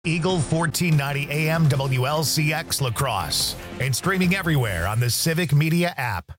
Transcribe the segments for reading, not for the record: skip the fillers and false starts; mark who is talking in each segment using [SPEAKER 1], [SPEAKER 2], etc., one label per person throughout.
[SPEAKER 1] Eagle 1490 AM WLCX La Crosse and streaming everywhere on the Civic Media app.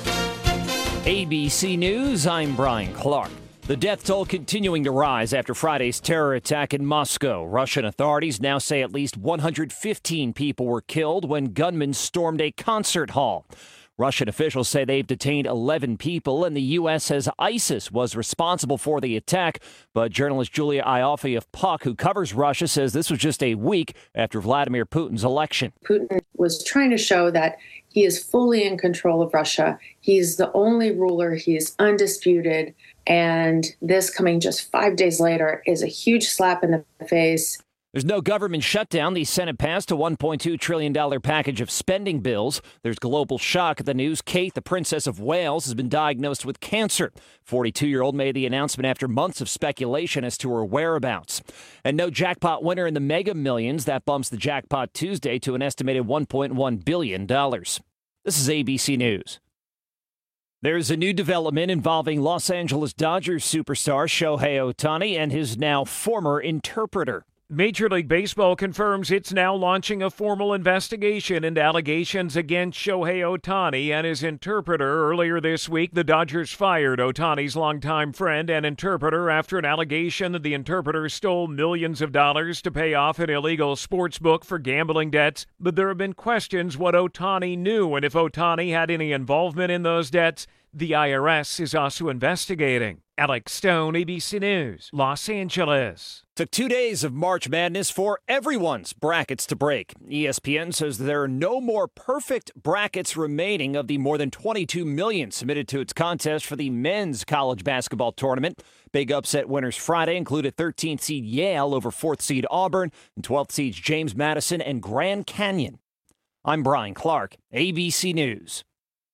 [SPEAKER 2] ABC News, I'm Brian Clark. The death toll continuing to rise after Friday's terror attack in Moscow. Russian authorities now say at least 115 people were killed when gunmen stormed a concert hall. Russian officials say they've detained 11 people, and the U.S. says ISIS was responsible for the attack. But journalist Julia Ioffe of Puck, who covers Russia, says this was just a week after Vladimir Putin's election.
[SPEAKER 3] Putin was trying to show that he is fully in control of Russia. He's the only ruler. He is undisputed. And this coming just 5 days later is a huge slap in the face.
[SPEAKER 2] There's no government shutdown. The Senate passed a $1.2 trillion package of spending bills. There's global shock at the news. Kate, the Princess of Wales, has been diagnosed with cancer. 42-year-old made the announcement after months of speculation as to her whereabouts. And no jackpot winner in the Mega Millions. That bumps the jackpot Tuesday to an estimated $1.1 billion. This is ABC News. There's a new development involving Los Angeles Dodgers superstar Shohei Ohtani and his now former interpreter.
[SPEAKER 4] Major League Baseball confirms it's now launching a formal investigation into allegations against Shohei Ohtani and his interpreter. Earlier this week, the Dodgers fired Ohtani's longtime friend and interpreter after an allegation that the interpreter stole millions of dollars to pay off an illegal sports book for gambling debts. But there have been questions what Ohtani knew and if Ohtani had any involvement in those debts. The IRS is also investigating. Alex Stone, ABC News, Los Angeles.
[SPEAKER 2] Took 2 days of March Madness for everyone's brackets to break. ESPN says there are no more perfect brackets remaining of the more than 22 million submitted to its contest for the men's college basketball tournament. Big upset winners Friday included 13th seed Yale over 4th seed Auburn and 12th seeds James Madison and Grand Canyon. I'm Brian Clark, ABC News.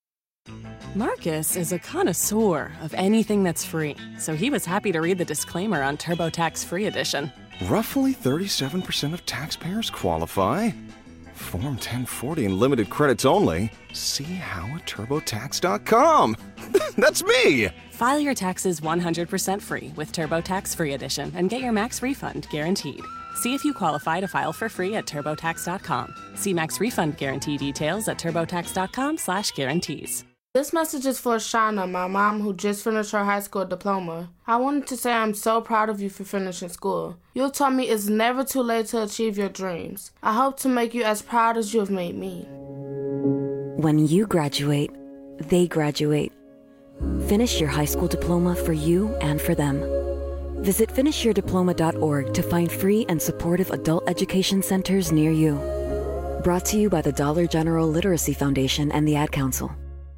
[SPEAKER 5] Marcus is a connoisseur of anything that's free, so he was happy to read the disclaimer on TurboTax Free Edition.
[SPEAKER 6] Roughly 37% of taxpayers qualify. Form 1040 and limited credits only. See how at TurboTax.com. That's me!
[SPEAKER 5] File your taxes 100% free with TurboTax Free Edition and get your max refund guaranteed. See if you qualify to file for free at TurboTax.com. See max refund guarantee details at TurboTax.com/guarantees.
[SPEAKER 7] This message is for Shauna, my mom, who just finished her high school diploma. I wanted to say I'm so proud of you for finishing school. You taught me it's never too late to achieve your dreams. I hope to make you as proud as you have made me.
[SPEAKER 8] When you graduate, they graduate. Finish your high school diploma for you and for them. Visit finishyourdiploma.org to find free and supportive adult education centers near you. Brought to you by the Dollar General Literacy Foundation and the Ad Council.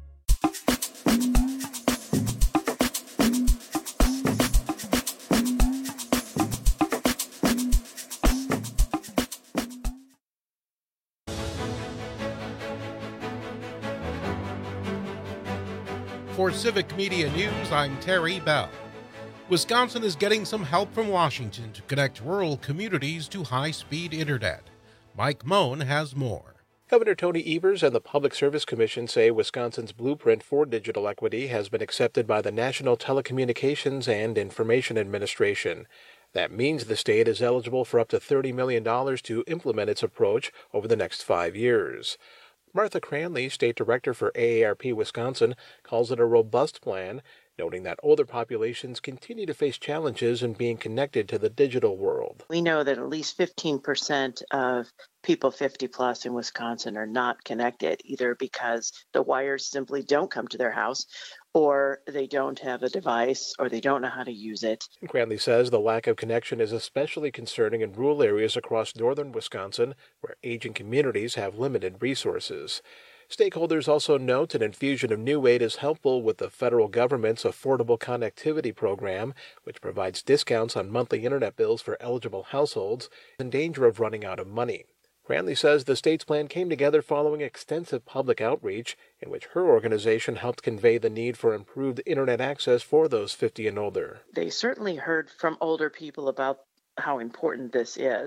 [SPEAKER 9] For Civic Media News, I'm Terry Bell. Wisconsin is getting some help from Washington to connect rural communities to high-speed internet. Mike Moen has more.
[SPEAKER 10] Governor Tony Evers and the Public Service Commission say Wisconsin's blueprint for digital equity has been accepted by the National Telecommunications and Information Administration. That means the state is eligible for up to $30 million to implement its approach over the next 5 years. Martha Cranley, State Director for AARP Wisconsin, calls it a robust plan, noting that older populations continue to face challenges in being connected to the digital world.
[SPEAKER 11] We know that at least 15% of people 50 plus in Wisconsin are not connected, either because the wires simply don't come to their house, or they don't have a device, or they don't know how to use it.
[SPEAKER 10] Cranley says the lack of connection is especially concerning in rural areas across northern Wisconsin, where aging communities have limited resources. Stakeholders also note an infusion of new aid is helpful with the federal government's Affordable Connectivity Program, which provides discounts on monthly internet bills for eligible households in danger of running out of money. Cranley says the state's plan came together following extensive public outreach in which her organization helped convey the need for improved internet access for those 50 and older.
[SPEAKER 11] They certainly heard from older people about how important this is.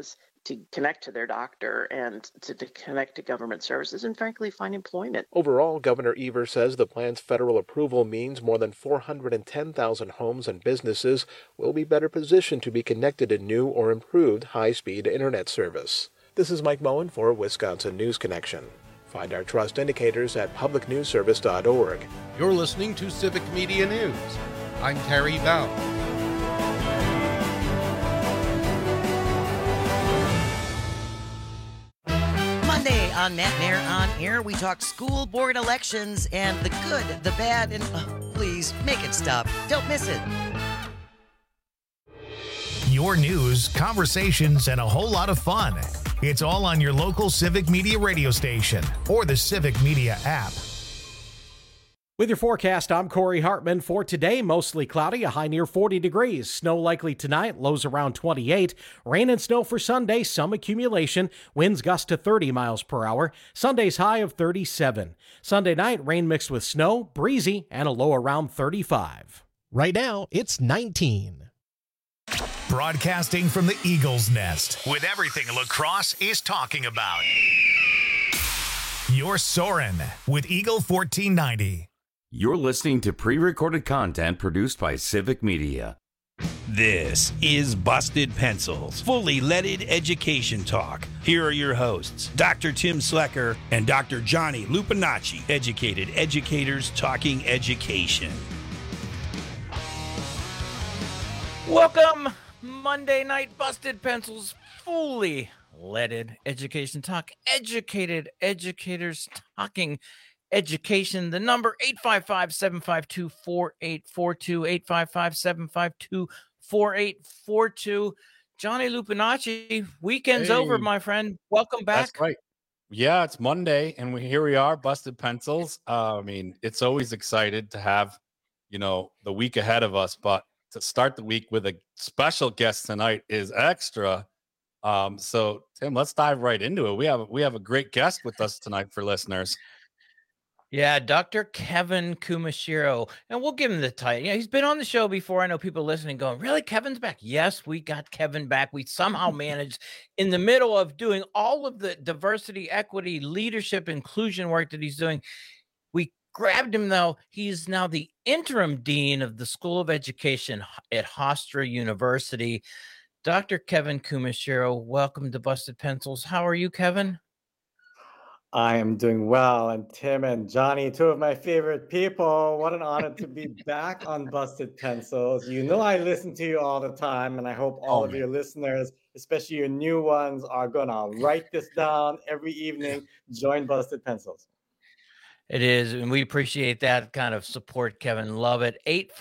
[SPEAKER 11] to connect to their doctor and to connect to government services and, frankly, find employment.
[SPEAKER 10] Overall, Governor Evers says the plan's federal approval means more than 410,000 homes and businesses will be better positioned to be connected to new or improved high-speed internet service. This is Mike Moen for Wisconsin News Connection. Find our trust indicators at publicnewsservice.org.
[SPEAKER 9] You're listening to Civic Media News. I'm Terry Bell.
[SPEAKER 12] Monday on Matt Mayer on Air, we talk school board elections and the good, the bad, and please make it stop. Don't miss it.
[SPEAKER 1] Your news, conversations, and a whole lot of fun. It's all on your local Civic Media radio station or the Civic Media app.
[SPEAKER 13] With your forecast, I'm Corey Hartman. For today, mostly cloudy, a high near 40 degrees. Snow likely tonight, lows around 28. Rain and snow for Sunday, some accumulation. Winds gust to 30 miles per hour. Sunday's high of 37. Sunday night, rain mixed with snow, breezy, and a low around 35.
[SPEAKER 14] Right now, it's 19.
[SPEAKER 1] Broadcasting from the Eagle's Nest with everything lacrosse is talking about. You're Soarin' with Eagle 1490.
[SPEAKER 15] You're listening to pre-recorded content produced by Civic Media.
[SPEAKER 16] This is Busted Pencils, fully leaded education talk. Here are your hosts, Dr. Tim Slecker and Dr. Johnny Lupinacci, educated educators talking education.
[SPEAKER 17] Welcome, Monday Night Busted Pencils, fully leaded education talk, educated educators talking education. The number 855-752-4842, 855-752-4842. Johnny Lupinacci, weekend's over, my friend. Welcome back.
[SPEAKER 18] That's right. Yeah, it's Monday, and here we are, Busted Pencils. I mean, it's always excited to have, the week ahead of us, but to start the week with a special guest tonight is extra. So Tim, let's dive right into it. We have a great guest with us tonight for listeners.
[SPEAKER 17] Yeah, Dr. Kevin Kumashiro, and we'll give him the title. Yeah, he's been on the show before. I know people listening going, really, Kevin's back? Yes, we got Kevin back. We somehow managed in the middle of doing all of the diversity, equity, leadership, inclusion work that he's doing. We grabbed him, though. He's now the interim dean of the School of Education at Hofstra University. Dr. Kevin Kumashiro, welcome to Busted Pencils. How are you, Kevin?
[SPEAKER 19] I am doing well. And Tim and Johnny, two of my favorite people. What an honor to be back on Busted Pencils. You know I listen to you all the time, and I hope all of your listeners, especially your new ones, are going to write this down every evening. Join Busted Pencils.
[SPEAKER 17] It is, and we appreciate that kind of support, Kevin. Love it.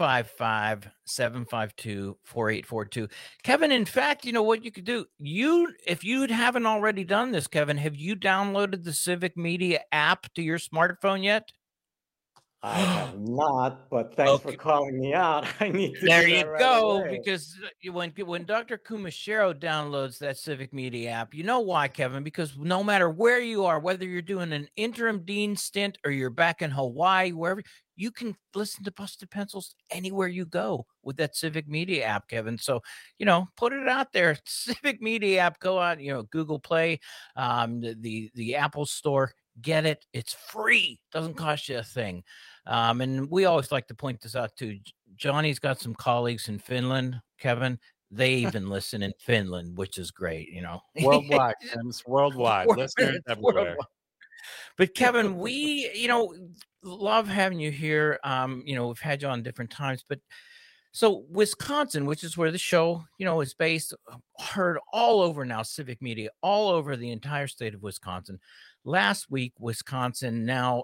[SPEAKER 17] 855-752-4842. Kevin, in fact, you know what you could do? If you haven't already done this, Kevin, have you downloaded the Civic Media app to your smartphone yet?
[SPEAKER 19] I have not, but thanks for calling me out. I need to.
[SPEAKER 17] There you go, because when Dr. Kumashiro downloads that Civic Media app, you know why, Kevin? Because no matter where you are, whether you're doing an interim dean stint or you're back in Hawaii, wherever, you can listen to Busted Pencils anywhere you go with that Civic Media app, Kevin. So, put it out there. Civic Media app, go out, Google Play, the Apple Store. Get it. It's free. Doesn't cost you a thing. And we always like to point this out too. Johnny's got some colleagues in Finland, Kevin. They even listen in Finland, which is great,
[SPEAKER 18] Worldwide. It's worldwide. Listeners everywhere. Worldwide.
[SPEAKER 17] But Kevin, we, love having you here. We've had you on different times, but so Wisconsin, which is where the show, is based, heard all over now, Civic Media, all over the entire state of Wisconsin. Last week, Wisconsin now,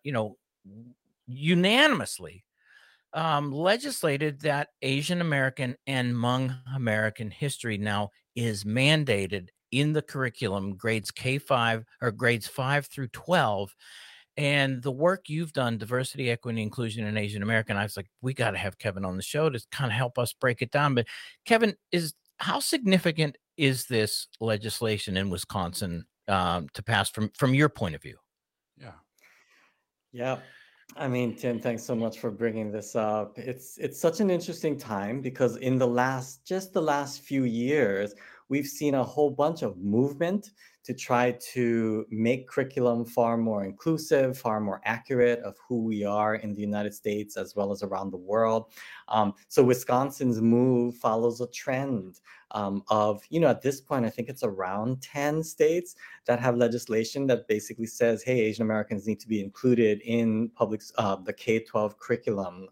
[SPEAKER 17] unanimously legislated that Asian American and Hmong American history now is mandated in the curriculum, grades K-5 or grades 5 through 12. And the work you've done, diversity, equity, inclusion, and Asian American, I was like, we got to have Kevin on the show to kind of help us break it down. But Kevin, how significant is this legislation in Wisconsin to pass from your point of view?
[SPEAKER 19] Yeah. I mean, Tim, thanks so much for bringing this up. It's such an interesting time because in the last few years, we've seen a whole bunch of movement to try to make curriculum far more inclusive, far more accurate of who we are in the United States as well as around the world. So Wisconsin's move follows a trend of, at this point, I think it's around 10 states that have legislation that basically says, hey, Asian Americans need to be included in the K-12 curriculum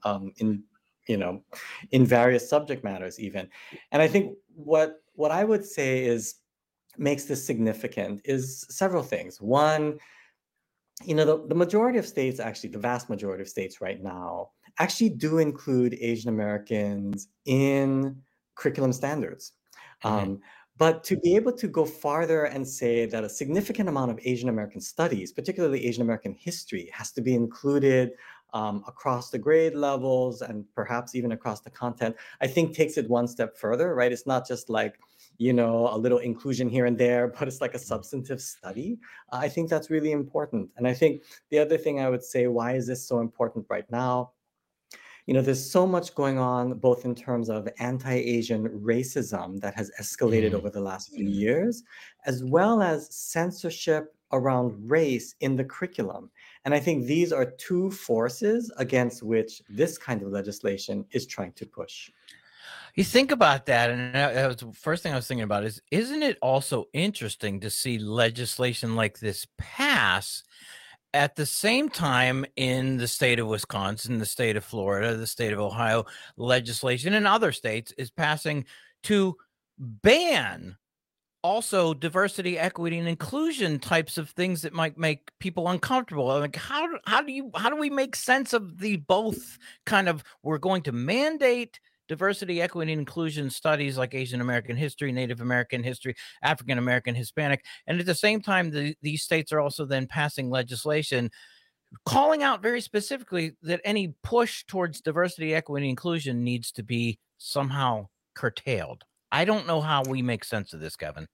[SPEAKER 19] in various subject matters even. And I think what I would say makes this significant is several things. One, the majority of states, actually the vast majority of states right now, actually do include Asian Americans in curriculum standards. But to be able to go farther and say that a significant amount of Asian American studies, particularly Asian American history, has to be included across the grade levels and perhaps even across the content, I think takes it one step further, right? It's not just like, a little inclusion here and there, but it's like a substantive study. I think that's really important. And I think the other thing I would say, why is this so important right now? There's so much going on, both in terms of anti-Asian racism that has escalated over the last few years, as well as censorship around race in the curriculum. And I think these are two forces against which this kind of legislation is trying to push.
[SPEAKER 17] You think about that, and that was the first thing I was thinking about is, isn't it also interesting to see legislation like this pass at the same time in the state of Wisconsin, the state of Florida, the state of Ohio, legislation in other states is passing to ban also diversity, equity, and inclusion types of things that might make people uncomfortable. Like how do we make sense of the both kind of, we're going to mandate diversity, equity, and inclusion studies like Asian American history, Native American history, African American, Hispanic. And at the same time, these states are also then passing legislation calling out very specifically that any push towards diversity, equity, and inclusion needs to be somehow curtailed. I don't know how we make sense of this, Kevin.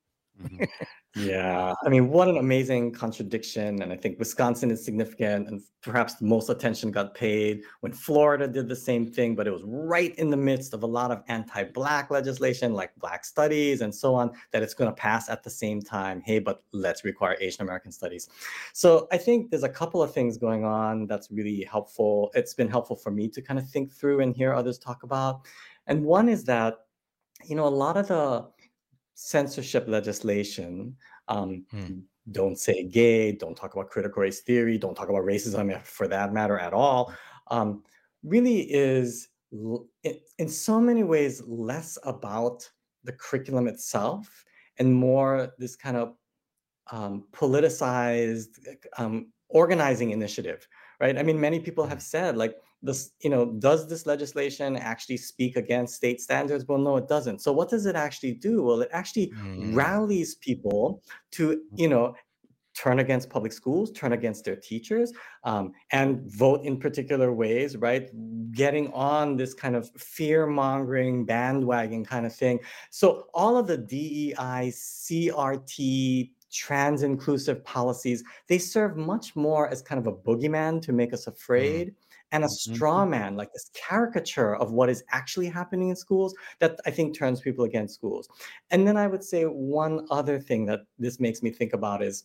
[SPEAKER 19] Yeah, I mean, what an amazing contradiction. And I think Wisconsin is significant, and perhaps the most attention got paid when Florida did the same thing, but it was right in the midst of a lot of anti-Black legislation like Black studies and so on, that it's going to pass at the same time. Hey, but let's require Asian American studies. So I think there's a couple of things going on that's really helpful. It's been helpful for me to kind of think through and hear others talk about. And one is that, a lot of the censorship legislation, don't say gay, don't talk about critical race theory, don't talk about racism for that matter at all, really is in so many ways less about the curriculum itself and more this kind of politicized organizing initiative, right? I mean, many people have said like, this, does this legislation actually speak against state standards? Well, no, it doesn't. So what does it actually do? Well, it actually rallies people to, turn against public schools, turn against their teachers, and vote in particular ways, right? Getting on this kind of fear-mongering bandwagon kind of thing. So all of the DEI, CRT, trans-inclusive policies, they serve much more as kind of a boogeyman to make us afraid, and a straw man, like this caricature of what is actually happening in schools that I think turns people against schools. And then I would say one other thing that this makes me think about is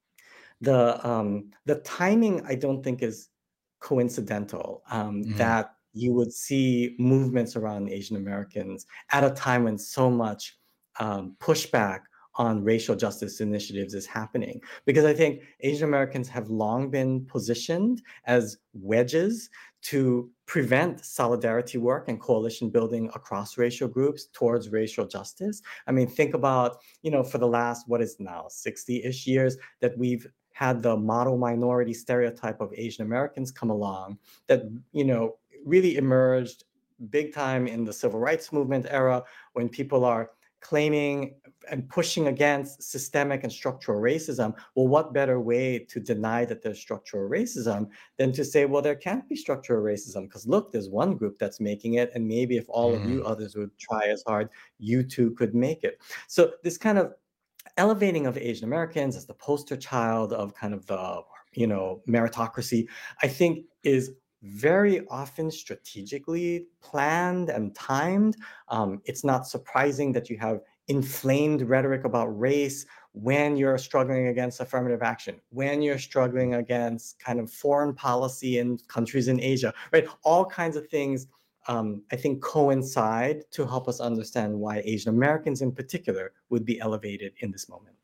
[SPEAKER 19] the timing, I don't think is coincidental, that you would see movements around Asian Americans at a time when so much pushback on racial justice initiatives is happening. Because I think Asian Americans have long been positioned as wedges to prevent solidarity work and coalition building across racial groups towards racial justice. I mean, think about, for the last, what is now 60-ish years that we've had the model minority stereotype of Asian Americans come along that, really emerged big time in the civil rights movement era when people are claiming and pushing against systemic and structural racism. Well, what better way to deny that there's structural racism than to say, well, there can't be structural racism because look, there's one group that's making it, and maybe if all of you others would try as hard, you too could make it. So this kind of elevating of Asian Americans as the poster child of kind of the, meritocracy, I think is very often strategically planned and timed. It's not surprising that you have inflamed rhetoric about race when you're struggling against affirmative action, when you're struggling against kind of foreign policy in countries in Asia, right? All kinds of things, I think, coincide to help us understand why Asian Americans in particular would be elevated in this moment.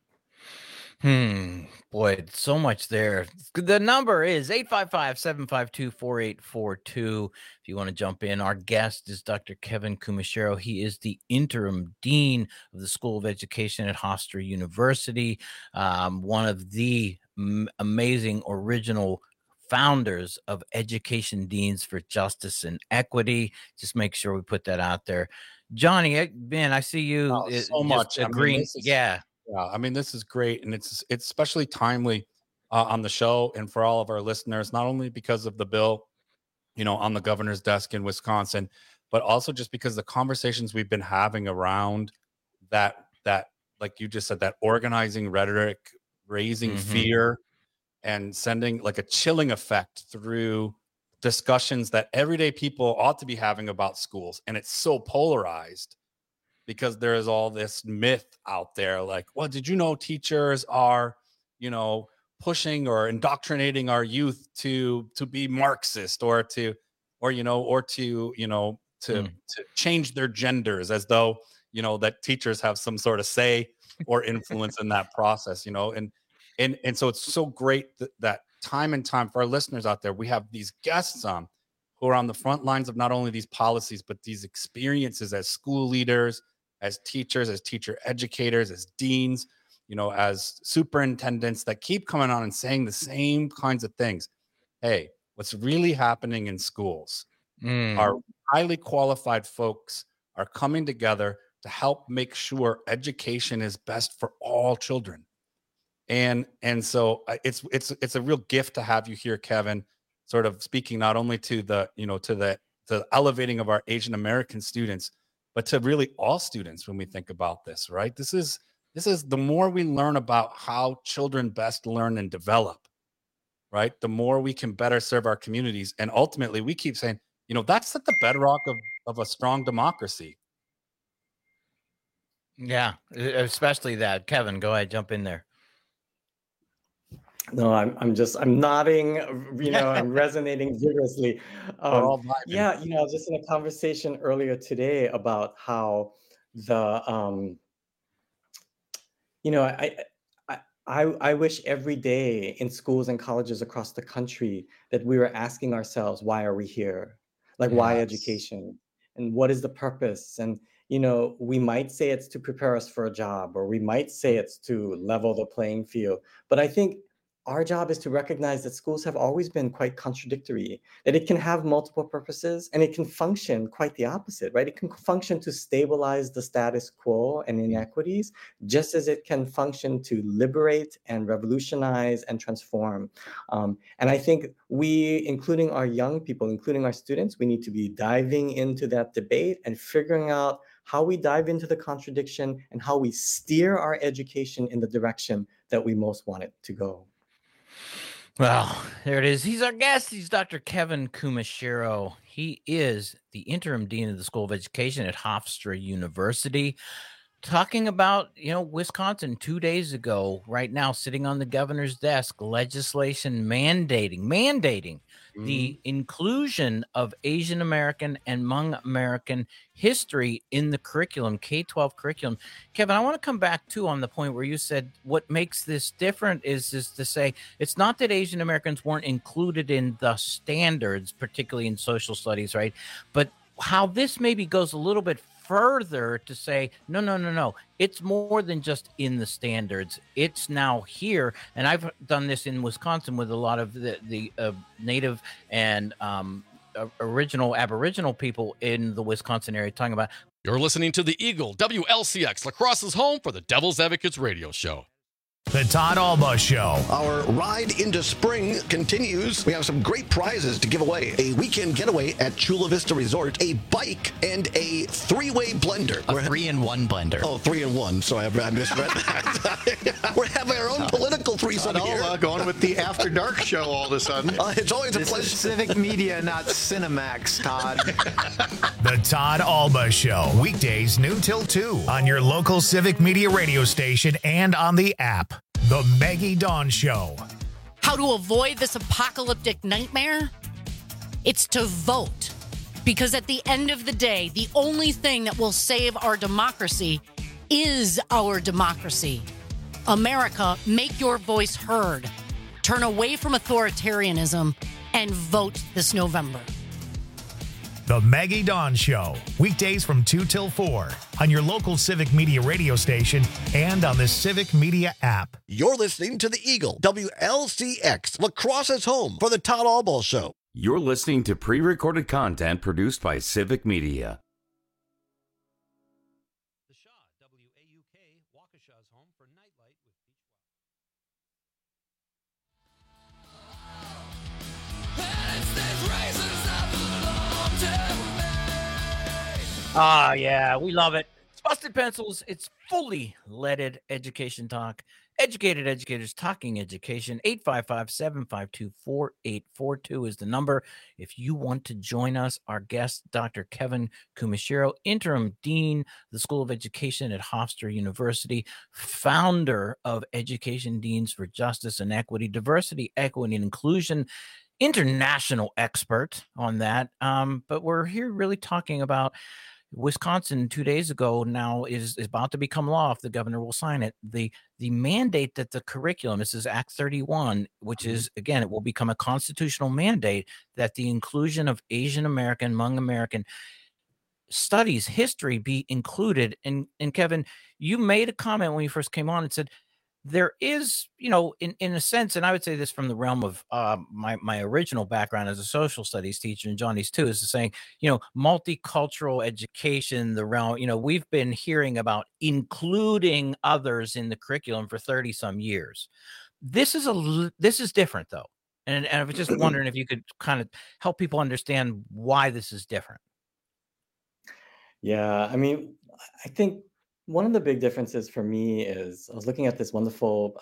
[SPEAKER 17] Boy, so much there. The number is 855-752-4842. If you want to jump in, our guest is Dr. Kevin Kumashiro. He is the interim dean of the School of Education at Hofstra University, one of the amazing original founders of Education Deans for Justice and Equity. Just make sure we put that out there. Johnny, man, I see you
[SPEAKER 18] so much
[SPEAKER 17] agreeing.
[SPEAKER 18] Yeah, I mean, this is great, and it's especially timely on the show and for all of our listeners, not only because of the bill, on the governor's desk in Wisconsin, but also just because the conversations we've been having around that, like you just said, that organizing rhetoric, raising fear, and sending like a chilling effect through discussions that everyday people ought to be having about schools. And it's so polarized because there is all this myth out there, like, well, did you know teachers are, pushing or indoctrinating our youth to be Marxist or to change their genders, as though, that teachers have some sort of say or influence in that process, and so it's so great that time and time for our listeners out there, we have these guests on who are on the front lines of not only these policies, but these experiences as school leaders, as teachers, as teacher educators, as deans, as superintendents that keep coming on and saying the same kinds of things. Hey, what's really happening in schools are highly qualified folks are coming together to help make sure education is best for all children. And so it's a real gift to have you here, Kevin, sort of speaking not only to the elevating of our Asian American students, but to really all students when we think about this, right? This is the more we learn about how children best learn and develop, right? The more we can better serve our communities. And ultimately, we keep saying, that's at the bedrock of a strong democracy.
[SPEAKER 17] Yeah, especially that. Kevin, go ahead, jump in there.
[SPEAKER 19] No, I'm nodding, I'm resonating vigorously. Yeah, I was just in a conversation earlier today about how the, I wish every day in schools and colleges across the country that we were asking ourselves, why are we here? Like, why education? And what is the purpose? And, we might say it's to prepare us for a job, or we might say it's to level the playing field. But I think our job is to recognize that schools have always been quite contradictory, that it can have multiple purposes and it can function quite the opposite, right? It can function to stabilize the status quo and inequities, just as it can function to liberate and revolutionize and transform. And I think we, including our young people, including our students, we need to be diving into that debate and figuring out how we dive into the contradiction and how we steer our education in the direction that we most want it to go.
[SPEAKER 17] Well, there it is. He's our guest. He's Dr. Kevin Kumashiro. He is the interim dean of the School of Education at Hofstra University. Talking about, Wisconsin 2 days ago, right now, sitting on the governor's desk, legislation mandating the inclusion of Asian American and Hmong American history in the curriculum, K-12 curriculum. Kevin, I want to come back too on the point where you said what makes this different is to say it's not that Asian Americans weren't included in the standards, particularly in social studies, right? But how this maybe goes a little bit further to say, no. It's more than just in the standards. It's now here. And I've done this in Wisconsin with a lot of the Native and original Aboriginal people in the Wisconsin area talking about.
[SPEAKER 20] You're listening to the Eagle WLCX, La Crosse's home for the Devil's Advocates radio show.
[SPEAKER 1] The Todd Alba Show.
[SPEAKER 20] Our ride into spring continues. We have some great prizes to give away. A weekend getaway at Chula Vista Resort, a bike, and a three-way blender.
[SPEAKER 21] A 3-in-1 blender.
[SPEAKER 20] Oh, 3-in-1. Sorry, I misread that. We're having our own political threesome
[SPEAKER 21] Todd
[SPEAKER 20] here.
[SPEAKER 21] Alba going with the After Dark show all of a sudden.
[SPEAKER 20] It's always a pleasure.
[SPEAKER 21] This is Civic Media, not Cinemax, Todd.
[SPEAKER 1] The Todd Alba Show. Weekdays noon till 2 on your local Civic Media radio station and on the app. The Maggie Dawn Show.
[SPEAKER 22] How to avoid this apocalyptic nightmare? It's to vote. Because at the end of the day, the only thing that will save our democracy is our democracy. America, make your voice heard. Turn away from authoritarianism and vote this November.
[SPEAKER 1] The Maggie Dawn Show. Weekdays from 2 till 4 on your local Civic Media radio station and on the Civic Media app.
[SPEAKER 20] You're listening to the Eagle, WLCX, Lacrosse's home for the Todd Alba Show.
[SPEAKER 15] You're listening to pre-recorded content produced by Civic Media.
[SPEAKER 23] The Shaw, WAUK, Waukesha's home for Nightlight with
[SPEAKER 17] Ah, yeah, we love it. It's Busted Pencils. It's fully leaded education talk. Educated educators talking education. 855-752-4842 is the number. If you want to join us, our guest, Dr. Kevin Kumashiro, Interim Dean, the School of Education at Hofstra University, founder of Education Deans for Justice and Equity, Diversity, Equity, and Inclusion, international expert on that. But we're here really talking about Wisconsin 2 days ago now is about to become law if the governor will sign it. The mandate that the curriculum, this is Act 31, which is, again, it will become a constitutional mandate that the inclusion of Asian American, Hmong American studies, history be included. And Kevin, you made a comment when you first came on and said, there is, in a sense, and I would say this from the realm of my original background as a social studies teacher, and Johnny's too, is saying, multicultural education, the realm, we've been hearing about including others in the curriculum for 30 some years. This is different though. And I was just wondering if you could kind of help people understand why this is different.
[SPEAKER 19] Yeah, I mean, I think one of the big differences for me is I was looking at this wonderful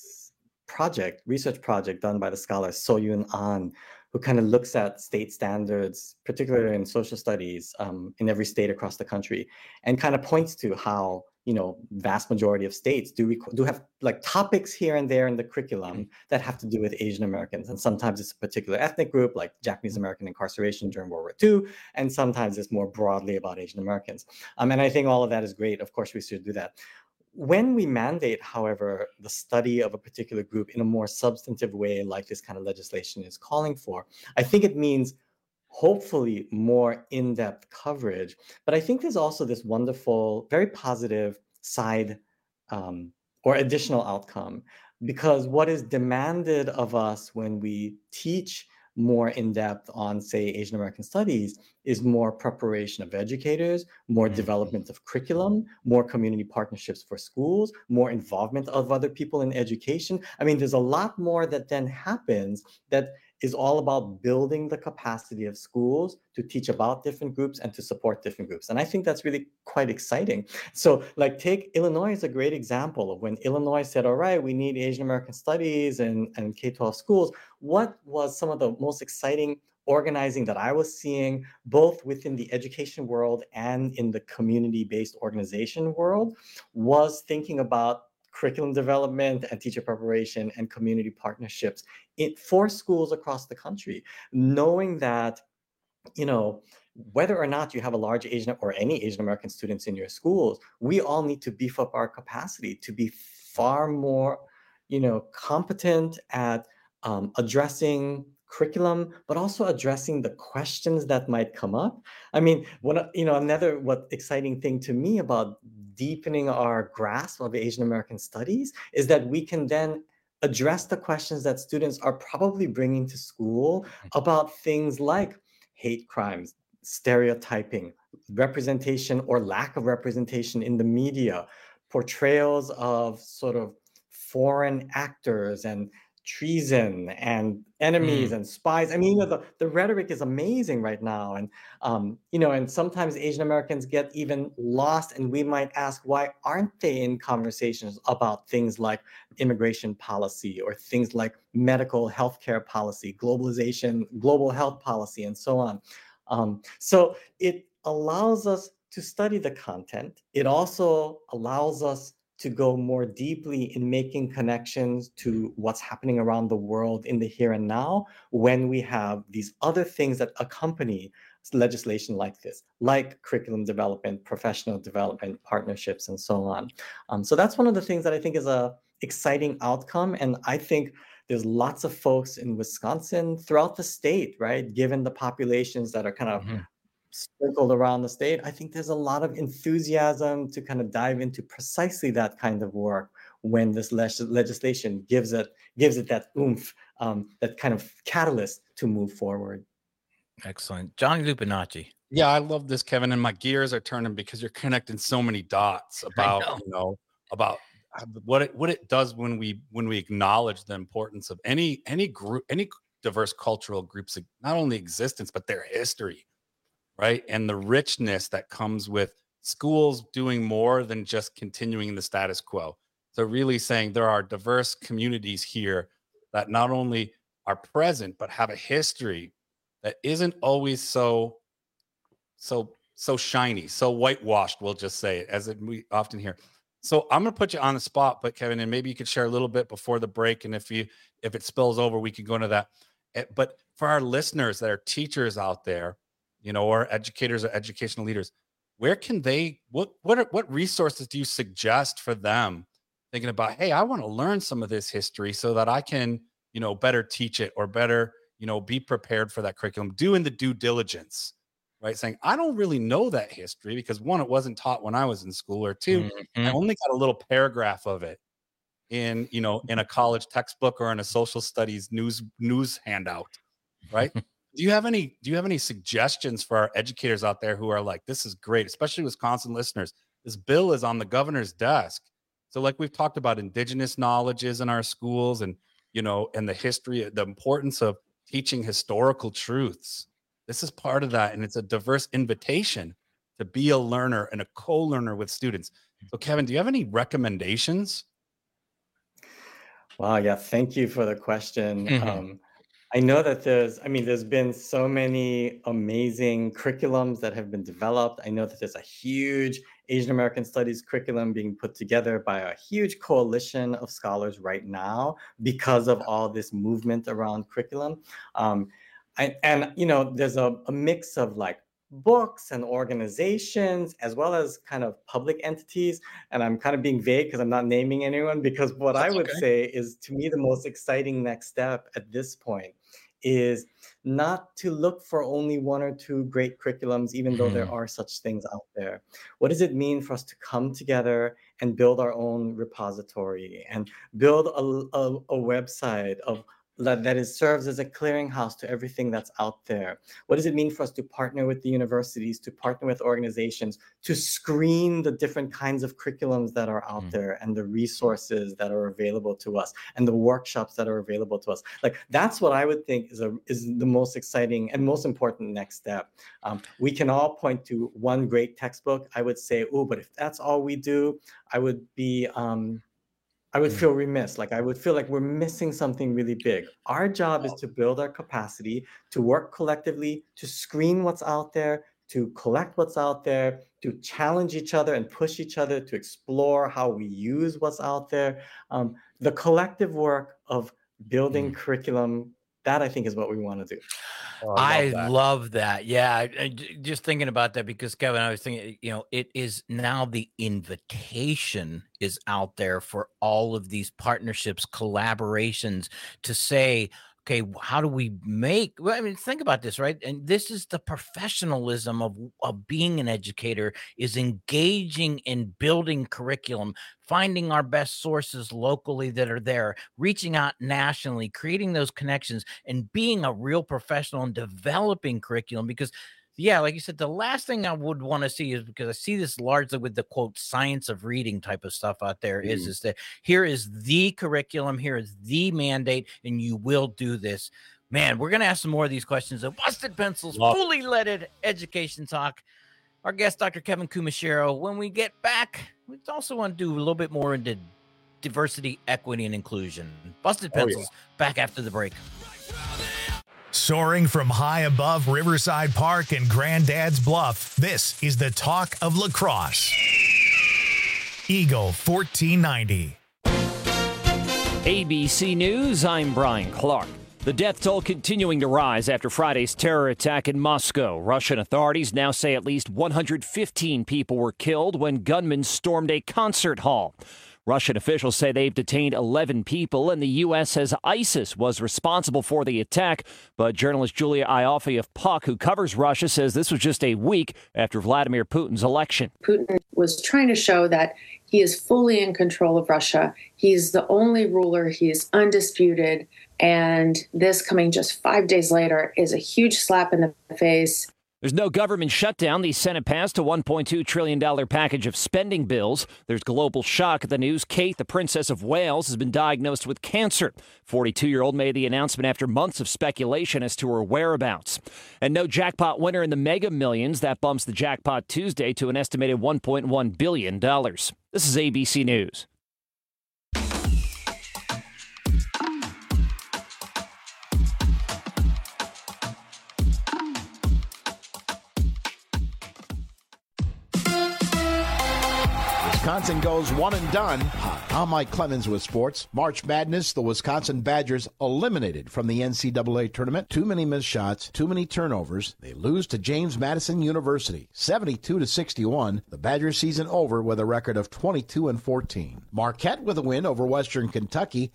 [SPEAKER 19] research project done by the scholar So-Yoon Ahn, who kind of looks at state standards, particularly in social studies, in every state across the country, and kind of points to how, vast majority of states do have like topics here and there in the curriculum that have to do with Asian Americans. And sometimes it's a particular ethnic group, like Japanese American incarceration during World War II, and sometimes it's more broadly about Asian Americans. And I think all of that is great. Of course, we should do that. When we mandate, however, the study of a particular group in a more substantive way, like this kind of legislation is calling for, I think it means hopefully more in-depth coverage. But I think there's also this wonderful, very positive side or additional outcome, because what is demanded of us when we teach more in-depth on, say, Asian American studies is more preparation of educators, more development of curriculum, more community partnerships for schools, more involvement of other people in education. I mean, there's a lot more that then happens that is all about building the capacity of schools to teach about different groups and to support different groups. And I think that's really quite exciting. So like take Illinois as a great example of when Illinois said, all right, we need Asian American studies and K-12 schools. What was some of the most exciting organizing that I was seeing both within the education world and in the community-based organization world was thinking about curriculum development and teacher preparation and community partnerships for schools across the country, knowing that, whether or not you have a large Asian or any Asian American students in your schools, we all need to beef up our capacity to be far more, competent at addressing curriculum, but also addressing the questions that might come up. I mean, another exciting thing to me about deepening our grasp of Asian American studies is that we can then address the questions that students are probably bringing to school about things like hate crimes, stereotyping, representation or lack of representation in the media, portrayals of sort of foreign actors and treason and enemies and spies. I mean, the rhetoric is amazing right now. And, and sometimes Asian Americans get even lost, and we might ask, why aren't they in conversations about things like immigration policy or things like medical healthcare policy, globalization, global health policy, and so on. So it allows us to study the content. It also allows us to go more deeply in making connections to what's happening around the world in the here and now, when we have these other things that accompany legislation like this, like curriculum development, professional development, partnerships, and so on. So that's one of the things that I think is a exciting outcome. And I think there's lots of folks in Wisconsin, throughout the state, right? Given the populations that are kind of sprinkled around the state, I think there's a lot of enthusiasm to kind of dive into precisely that kind of work when this legislation gives it that oomph, that kind of catalyst to move forward.
[SPEAKER 17] Excellent. Johnny Lupinacci.
[SPEAKER 18] Yeah, I love this, Kevin, and my gears are turning because you're connecting so many dots about about what it does when we acknowledge the importance of any group, any diverse cultural groups, not only existence but their history. Right. And the richness that comes with schools doing more than just continuing the status quo. So really saying there are diverse communities here that not only are present, but have a history that isn't always so shiny, so whitewashed, we'll just say it, as we often hear. So I'm going to put you on the spot, but Kevin, and maybe you could share a little bit before the break. And if it spills over, we could go into that. But for our listeners that are teachers out there, or educators or educational leaders, where can they, what resources do you suggest for them thinking about, hey, I want to learn some of this history so that I can, better teach it or better, be prepared for that curriculum, doing the due diligence, right? Saying, I don't really know that history because one, it wasn't taught when I was in school, or two, I only got a little paragraph of it in a college textbook or in a social studies news handout, right? Do you have any suggestions for our educators out there who are like, this is great, especially Wisconsin listeners? This bill is on the governor's desk. So like we've talked about indigenous knowledges in our schools and, and the history, the importance of teaching historical truths. This is part of that. And it's a diverse invitation to be a learner and a co-learner with students. So Kevin, do you have any recommendations?
[SPEAKER 19] Wow. Yeah. Thank you for the question. I know that there's been so many amazing curriculums that have been developed. I know that there's a huge Asian American Studies curriculum being put together by a huge coalition of scholars right now because of all this movement around curriculum. There's a mix of like books and organizations as well as kind of public entities. And I'm kind of being vague because I'm not naming anyone, because what I would say is, to me, the most exciting next step at this point is not to look for only one or two great curriculums, even though there are such things out there. What does it mean for us to come together and build our own repository and build a website that serves as a clearinghouse to everything that's out there? What does it mean for us to partner with the universities, to partner with organizations, to screen the different kinds of curriculums that are out there and the resources that are available to us and the workshops that are available to us? Like, that's what I would think is the most exciting and most important next step. We can all point to one great textbook. I would say, but if that's all we do, I would feel remiss. Like, I would feel like we're missing something really big. Our job is to build our capacity, to work collectively, to screen what's out there, to collect what's out there, to challenge each other and push each other to explore how we use what's out there. The collective work of building curriculum, that I think is what we want to do.
[SPEAKER 17] I love that. Yeah. Just thinking about that, because Kevin, I was thinking, it is now the invitation is out there for all of these partnerships, collaborations to say, okay, how do we make, think about this, right? And this is the professionalism of being an educator, is engaging in building curriculum, finding our best sources locally that are there, reaching out nationally, creating those connections, and being a real professional and developing curriculum. Because yeah, like you said, the last thing I would want to see is, because I see this largely with the quote science of reading type of stuff out there, is that here is the curriculum, here is the mandate, and you will do this. Man, we're going to ask some more of these questions of Busted Pencils, fully leaded education talk. Our guest, Dr. Kevin Kumashiro. When we get back, we also want to do a little bit more into diversity, equity, and inclusion. Busted Pencils, back after the break.
[SPEAKER 1] Soaring from high above Riverside Park and Granddad's Bluff, this is the talk of lacrosse. Eagle 1490.
[SPEAKER 2] ABC News, I'm Brian Clark. The death toll continuing to rise after Friday's terror attack in Moscow. Russian authorities now say at least 115 people were killed when gunmen stormed a concert hall. Russian officials say they've detained 11 people, and the U.S. says ISIS was responsible for the attack. But journalist Julia Ioffe of Puck, who covers Russia, says this was just a week after Vladimir Putin's election.
[SPEAKER 3] Putin was trying to show that he is fully in control of Russia. He's the only ruler. He is undisputed. And this coming just 5 days later is a huge slap in the face.
[SPEAKER 2] There's no government shutdown. The Senate passed a $1.2 trillion package of spending bills. There's global shock at the news. Kate, the Princess of Wales, has been diagnosed with cancer. 42-year-old made the announcement after months of speculation as to her whereabouts. And no jackpot winner in the Mega Millions. That bumps the jackpot Tuesday to an estimated $1.1 billion. This is ABC News.
[SPEAKER 4] Wisconsin goes one and done. I'm Mike Clemens with sports. March Madness, the Wisconsin Badgers eliminated from the NCAA tournament. Too many missed shots, too many turnovers. They lose to James Madison University, 72-61. The Badgers season over with a record of 22-14. Marquette with a win over Western Kentucky,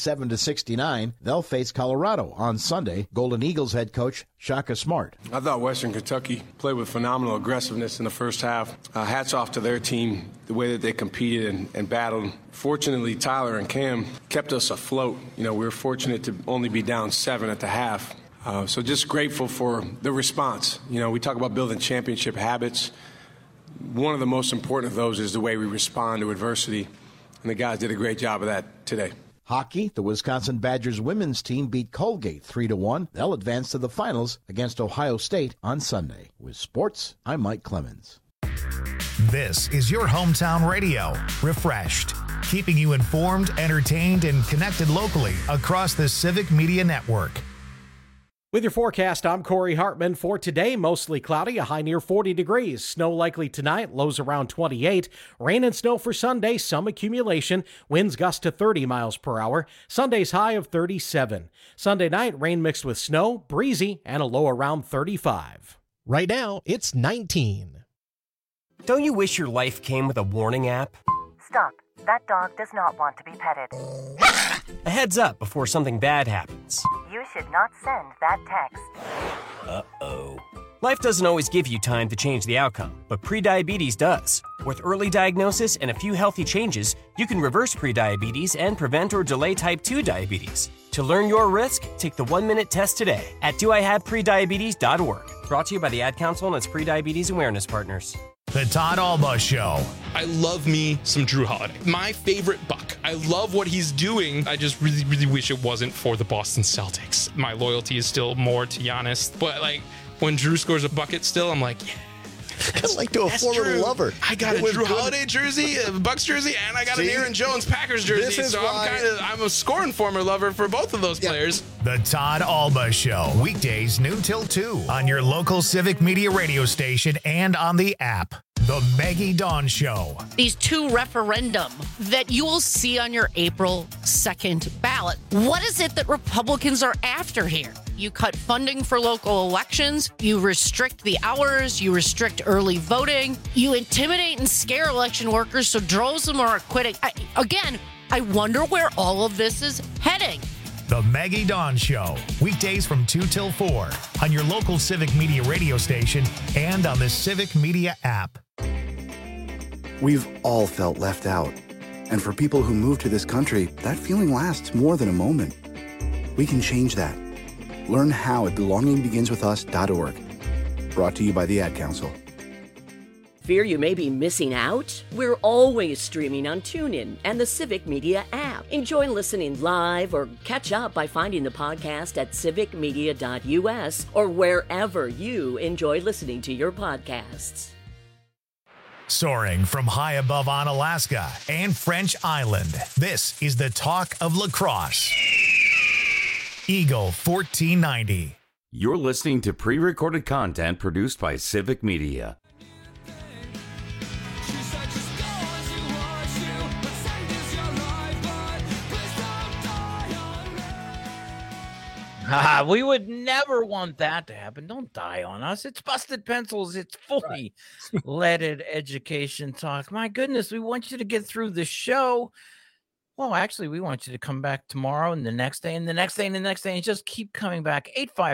[SPEAKER 4] 87-69. They'll face Colorado on Sunday. Golden Eagles head coach Shaka Smart.
[SPEAKER 24] I thought Western Kentucky played with phenomenal aggressiveness in the first half. Hats off to their team, the way that they competed and battled. Fortunately, Tyler and Cam kept us afloat. You know, we were fortunate to only be down 7 at the half. So just grateful for the response. You know, we talk about building championship habits. One of the most important of those is the way we respond to adversity. And the guys did a great job of that today.
[SPEAKER 4] Hockey, the Wisconsin Badgers women's team beat Colgate 3-1. They'll advance to the finals against Ohio State on Sunday. With sports, I'm Mike Clemens.
[SPEAKER 1] This is your hometown radio, Refreshed, keeping you informed, entertained, and connected locally across the Civic Media Network.
[SPEAKER 13] With your forecast, I'm Corey Hartman. For today, mostly cloudy, a high near 40 degrees. Snow likely tonight, lows around 28. Rain and snow for Sunday, some accumulation. Winds gust to 30 miles per hour. Sunday's high of 37. Sunday night, rain mixed with snow, breezy, and a low around 35.
[SPEAKER 14] Right now, it's 19.
[SPEAKER 25] Don't you wish your life came with a warning app?
[SPEAKER 26] Stop. That dog does not want to be petted.
[SPEAKER 25] A heads up before something bad happens.
[SPEAKER 26] You should not send that text.
[SPEAKER 25] Uh-oh. Life doesn't always give you time to change the outcome, but prediabetes does. With early diagnosis and a few healthy changes, you can reverse prediabetes and prevent or delay type 2 diabetes. To learn your risk, take the 1-minute test today at doihaveprediabetes.org. Brought to you by the Ad Council and its prediabetes awareness partners.
[SPEAKER 1] The Todd Alba Show.
[SPEAKER 27] I love me some Drew Holiday. My favorite Buck. I love what he's doing. I just really, really wish it wasn't for the Boston Celtics. My loyalty is still more to Giannis. But, like, when Drew scores a bucket still, I'm like, yeah.
[SPEAKER 20] Kind of like to a former lover.
[SPEAKER 27] I got a Drew Holiday jersey, a Bucks jersey, and I got an Aaron Jones Packers jersey. So I'm a scoring former lover for both of those players.
[SPEAKER 1] The Todd Alba Show. Weekdays noon till 2 on your local Civic Media radio station and on the app. The Maggie Dawn Show.
[SPEAKER 22] These two referendum that you will see on your April 2nd ballot. What is it that Republicans are after here? You cut funding for local elections. You restrict the hours. You restrict early voting. You intimidate and scare election workers so droves of them are quitting. I wonder where all of this is heading.
[SPEAKER 1] The Maggie Dawn Show. Weekdays from 2 till 4 on your local Civic Media radio station and on the Civic Media app.
[SPEAKER 28] We've all felt left out. And for people who move to this country, that feeling lasts more than a moment. We can change that. Learn how at belongingbeginswithus.org. Brought to you by the Ad Council.
[SPEAKER 5] Fear you may be missing out? We're always streaming on TuneIn and the Civic Media app. Enjoy listening live or catch up by finding the podcast at civicmedia.us or wherever you enjoy listening to your podcasts.
[SPEAKER 1] Soaring from high above Onalaska and French Island, this is the talk of lacrosse. Eagle 1490.
[SPEAKER 15] You're listening to pre-recorded content produced by Civic Media.
[SPEAKER 17] We would never want that to happen. Don't die on us. It's Busted Pencils. It's fully leaded education talk. My goodness, we want you to get through the show. Well, actually, we want you to come back tomorrow and the next day and the next day and the next day and just keep coming back.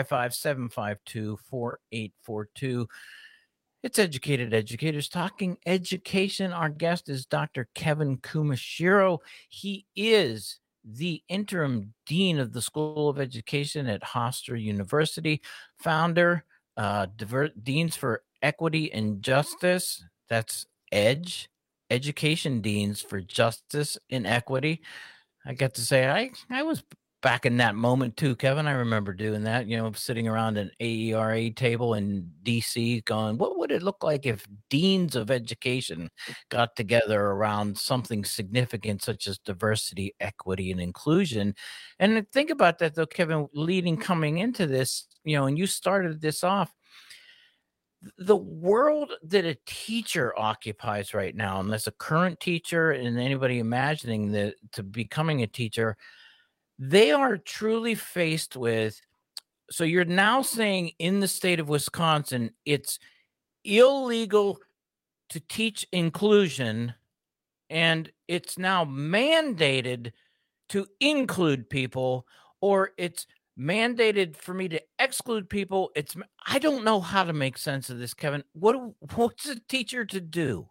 [SPEAKER 17] 855-752-4842. It's Educated Educators talking education. Our guest is Dr. Kevin Kumashiro. He is the interim dean of the School of Education at Hofstra University, founder, Deans for Equity and Justice. That's EDGE, Education Deans for Justice and Equity. I got to say, I was back in that moment too, Kevin. I remember doing that, sitting around an AERA table in DC going, what would it look like if deans of education got together around something significant such as diversity, equity, and inclusion? And think about that though, Kevin, coming into this, and you started this off, the world that a teacher occupies right now, unless a current teacher and anybody imagining that to becoming a teacher, they are truly faced with, so you're now saying in the state of Wisconsin, it's illegal to teach inclusion, and it's now mandated to include people, or it's mandated for me to exclude people. I don't know how to make sense of this, Kevin. What's a teacher to do?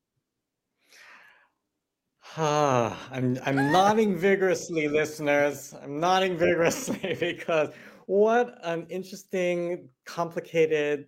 [SPEAKER 19] I'm nodding vigorously, listeners. I'm nodding vigorously because what an interesting, complicated,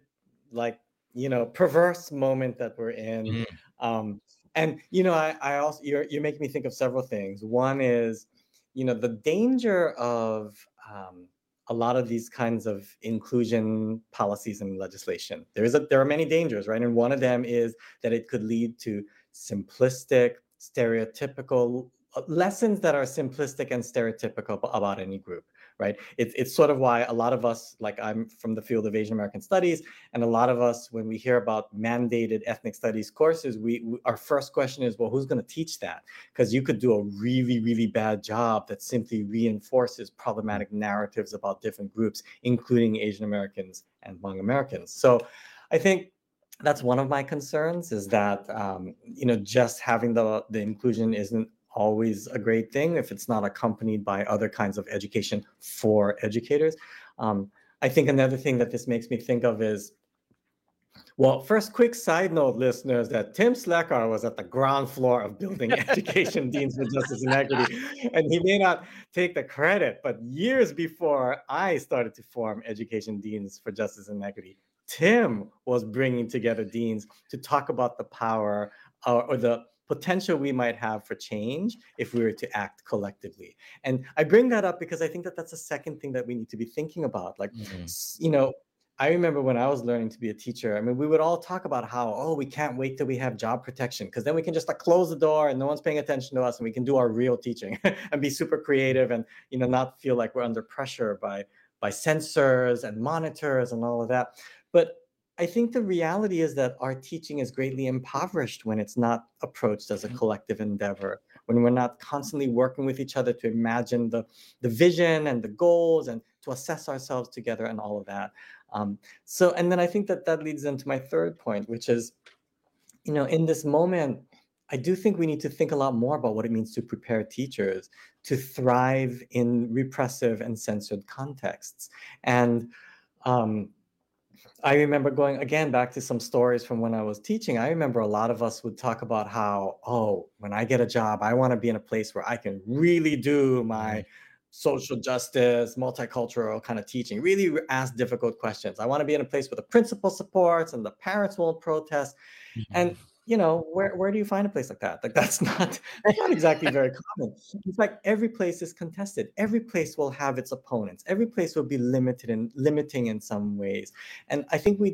[SPEAKER 19] perverse moment that we're in. And I also you're making me think of several things. One is, the danger of a lot of these kinds of inclusion policies and legislation. There are many dangers, right? And one of them is that it could lead to simplistic, stereotypical lessons that are simplistic and stereotypical about any group, right? It's sort of why a lot of us, like I'm from the field of Asian American studies, and a lot of us, when we hear about mandated ethnic studies courses, our first question is, well, who's going to teach that? Because you could do a really, really bad job that simply reinforces problematic narratives about different groups, including Asian Americans and Hmong Americans. So I think that's one of my concerns, is that just having the inclusion isn't always a great thing if it's not accompanied by other kinds of education for educators. I think another thing that this makes me think of is, well, first, quick side note, listeners, that Tim Slekar was at the ground floor of building Education Deans for Justice and Equity, and he may not take the credit, but years before I started to form Education Deans for Justice and Equity, Tim was bringing together deans to talk about the power or the potential we might have for change if we were to act collectively. And I bring that up because I think that that's the second thing that we need to be thinking about. I remember when I was learning to be a teacher, we would all talk about how, we can't wait till we have job protection, because then we can just close the door and no one's paying attention to us and we can do our real teaching and be super creative and, not feel like we're under pressure by censors and monitors and all of that. But I think the reality is that our teaching is greatly impoverished when it's not approached as a collective endeavor, when we're not constantly working with each other to imagine the vision and the goals and to assess ourselves together and all of that. And then I think that leads into my third point, which is, in this moment, I do think we need to think a lot more about what it means to prepare teachers to thrive in repressive and censored contexts. And I remember going, again, back to some stories from when I was teaching. I remember a lot of us would talk about how, when I get a job, I want to be in a place where I can really do my social justice, multicultural kind of teaching, really ask difficult questions. I want to be in a place where the principal supports and the parents won't protest. And where do you find a place like that? Like that's not exactly very common. In fact, every place is contested. Every place will have its opponents. Every place will be limited and limiting in some ways. And I think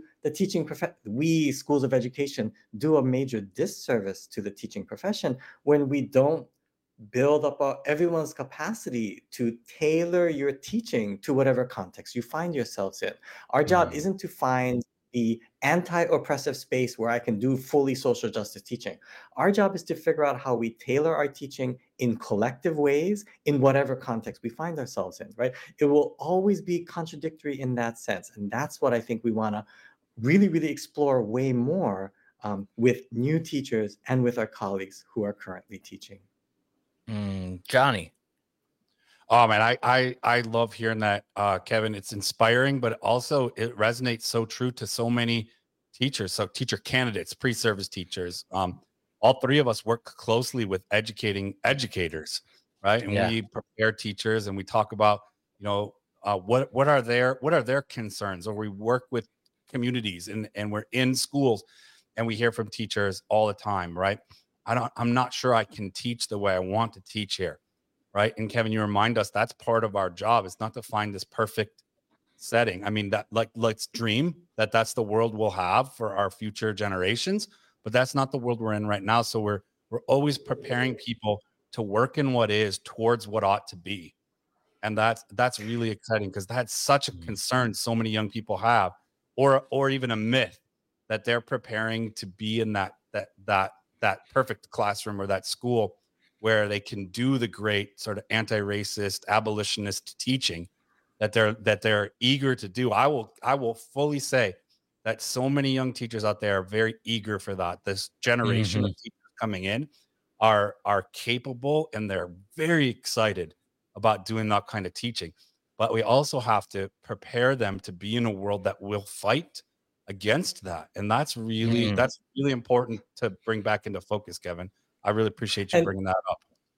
[SPEAKER 19] we schools of education do a major disservice to the teaching profession when we don't build up everyone's capacity to tailor your teaching to whatever context you find yourselves in. Our job isn't to find the anti-oppressive space where I can do fully social justice teaching. Our job is to figure out how we tailor our teaching in collective ways in whatever context we find ourselves in, right? It will always be contradictory in that sense. And that's what I think we want to really, really explore way more with new teachers and with our colleagues who are currently teaching.
[SPEAKER 17] Johnny.
[SPEAKER 18] Oh man, I love hearing that, Kevin. It's inspiring, but also it resonates so true to so many teachers. So teacher candidates, pre-service teachers. All three of us work closely with educating educators, right? And we prepare teachers, and we talk about what are their concerns, or we work with communities, and we're in schools, and we hear from teachers all the time, right? I'm not sure I can teach the way I want to teach here. Right. And Kevin, you remind us that's part of our job. It's not to find this perfect setting. I mean, that let's dream that that's the world we'll have for our future generations, but that's not the world we're in right now. So we're always preparing people to work in what is towards what ought to be. And that's really exciting, because that's such a concern so many young people have, or even a myth that they're preparing to be in that perfect classroom or that school where they can do the great sort of anti-racist, abolitionist teaching that they're eager to do. I will fully say that so many young teachers out there are very eager for that. This generation of teachers coming in are capable, and they're very excited about doing that kind of teaching. But we also have to prepare them to be in a world that will fight against that. And that's really important to bring back into focus, Kevin. I really appreciate you bringing that up.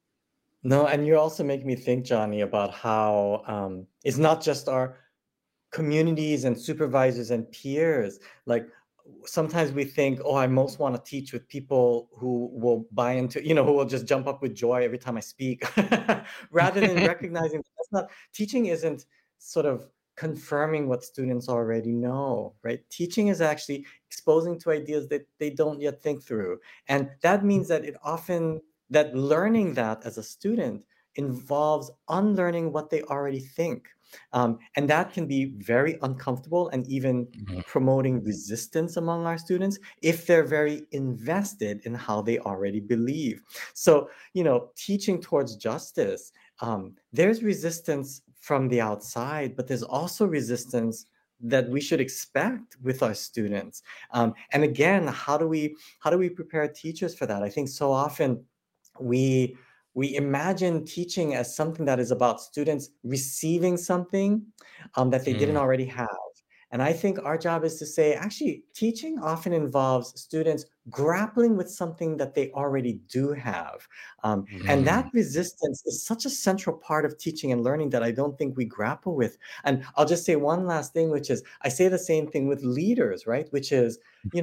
[SPEAKER 19] No, and you also make me think, Johnny, about how it's not just our communities and supervisors and peers. Like sometimes we think, oh, I most want to teach with people who will buy into, who will just jump up with joy every time I speak, rather than recognizing that's not, teaching isn't sort of confirming what students already know, right? Teaching is actually exposing to ideas that they don't yet think through. And that means that that learning that as a student involves unlearning what they already think. And that can be very uncomfortable and even promoting resistance among our students if they're very invested in how they already believe. So, teaching towards justice, there's resistance from the outside, but there's also resistance that we should expect with our students. And again, how do we prepare teachers for that? I think so often we imagine teaching as something that is about students receiving something that they didn't already have. And I think our job is to say, actually, teaching often involves students grappling with something that they already do have. And that resistance is such a central part of teaching and learning that I don't think we grapple with. And I'll just say one last thing, which is, I say the same thing with leaders, right? Which is,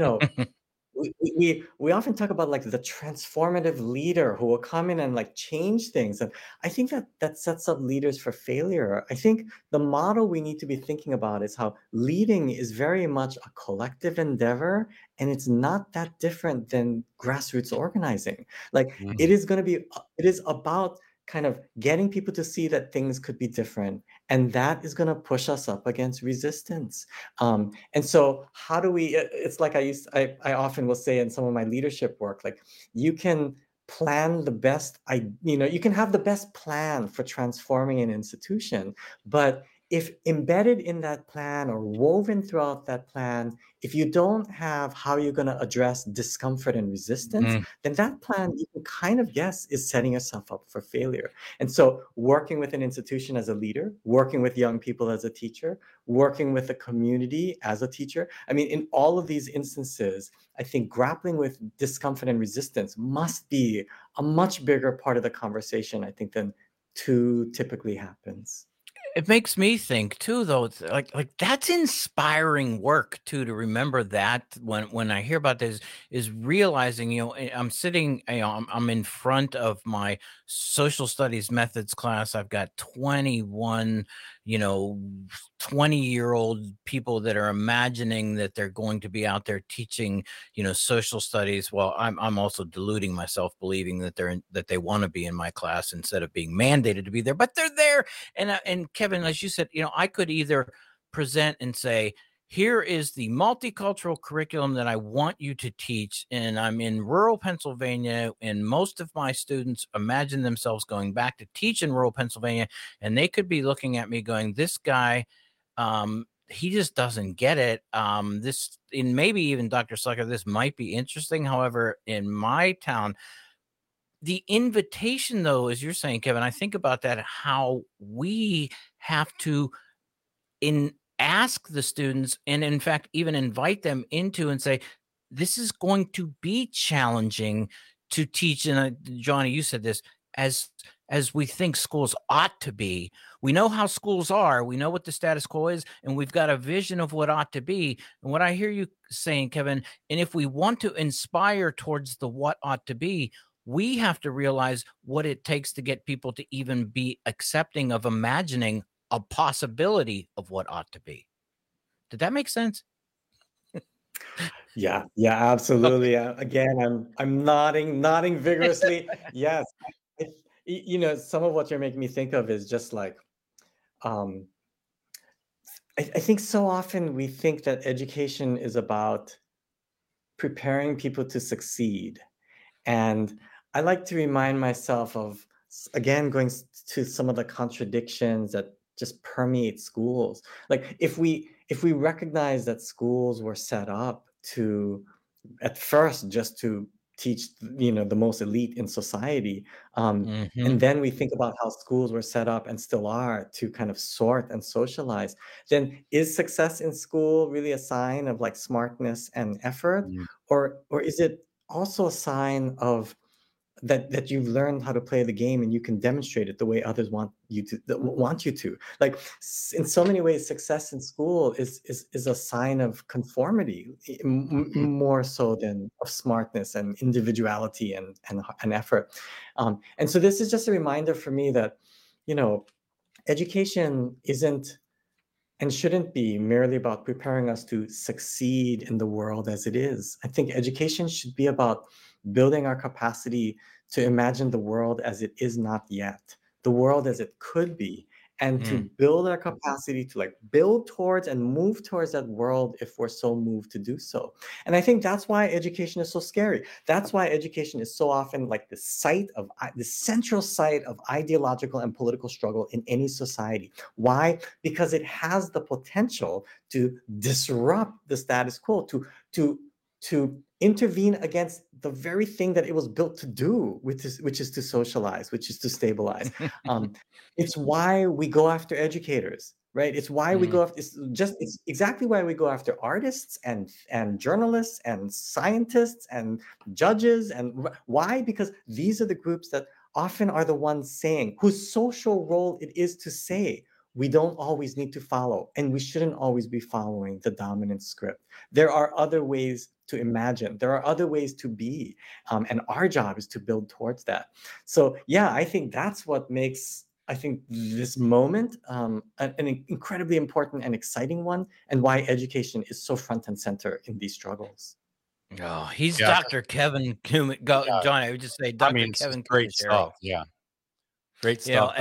[SPEAKER 19] we often talk about like the transformative leader who will come in and like change things. And I think that sets up leaders for failure. I think the model we need to be thinking about is how leading is very much a collective endeavor, and it's not that different than grassroots organizing. Like it is about kind of getting people to see that things could be different. And that is going to push us up against resistance. And so how do we, it's like I often will say in some of my leadership work, like you can plan the best, you can have the best plan for transforming an institution, but if embedded in that plan or woven throughout that plan, if you don't have how you're going to address discomfort and resistance, then that plan, you can kind of guess, is setting yourself up for failure. And so working with an institution as a leader, working with young people as a teacher, working with a community as a teacher, I mean, in all of these instances, I think grappling with discomfort and resistance must be a much bigger part of the conversation, I think, than too typically happens.
[SPEAKER 17] It makes me think too, though. It's like that's inspiring work too. To remember that when I hear about this, is realizing, I'm sitting, I'm in front of my social studies methods class. I've got 21, 20-year-old people that are imagining that they're going to be out there teaching, social studies. Well, I'm also deluding myself, believing that they want to be in my class instead of being mandated to be there, but they're there. And Kevin, as you said, I could either present and say, here is the multicultural curriculum that I want you to teach. And I'm in rural Pennsylvania, and most of my students imagine themselves going back to teach in rural Pennsylvania. And they could be looking at me going, this guy, he just doesn't get it. And maybe even Dr. Sucker, this might be interesting. However, in my town, the invitation, though, as you're saying, Kevin, I think about that, how we have to ask the students, and in fact, even invite them into and say, this is going to be challenging to teach. And Johnny, you said this, as we think schools ought to be. We know how schools are. We know what the status quo is, and we've got a vision of what ought to be. And what I hear you saying, Kevin, and if we want to inspire towards the what ought to be, we have to realize what it takes to get people to even be accepting of imagining a possibility of what ought to be. Did that make sense?
[SPEAKER 19] Yeah, absolutely. Again, I'm nodding vigorously. Yes. Some of what you're making me think of is just like, I think so often we think that education is about preparing people to succeed. And I like to remind myself of, again, going to some of the contradictions that just permeate schools. Like if we recognize that schools were set up to, at first, just to teach, the most elite in society, and then we think about how schools were set up and still are to kind of sort and socialize, then is success in school really a sign of like smartness and effort, or is it also a sign of that you've learned how to play the game and you can demonstrate it the way others want you to? Like in so many ways, success in school is a sign of conformity, more so than of smartness and individuality and effort. And so this is just a reminder for me that, education isn't and shouldn't be merely about preparing us to succeed in the world as it is. I think education should be about building our capacity to imagine the world as it is not yet, the world as it could be, and to build our capacity to like build towards and move towards that world if we're so moved to do so. And I think that's why education is so scary. That's why education is so often like the central site of ideological and political struggle in any society. Why? Because it has the potential to disrupt the status quo, to intervene against the very thing that it was built to do, which is to socialize, which is to stabilize. It's why we go after educators, right? It's why we go after. It's exactly why we go after artists and journalists and scientists and judges. And why? Because these are the groups that often are the ones saying, whose social role it is to say, we don't always need to follow, and we shouldn't always be following the dominant script. There are other ways to imagine. There are other ways to be. And our job is to build towards that. So yeah, I think that's what makes, this moment an incredibly important and exciting one, and why education is so front and center in these struggles.
[SPEAKER 17] Oh, he's Dr. Kevin Kumin. John, I would just say Dr. Kevin.
[SPEAKER 18] Great stuff. Yeah. Great stuff.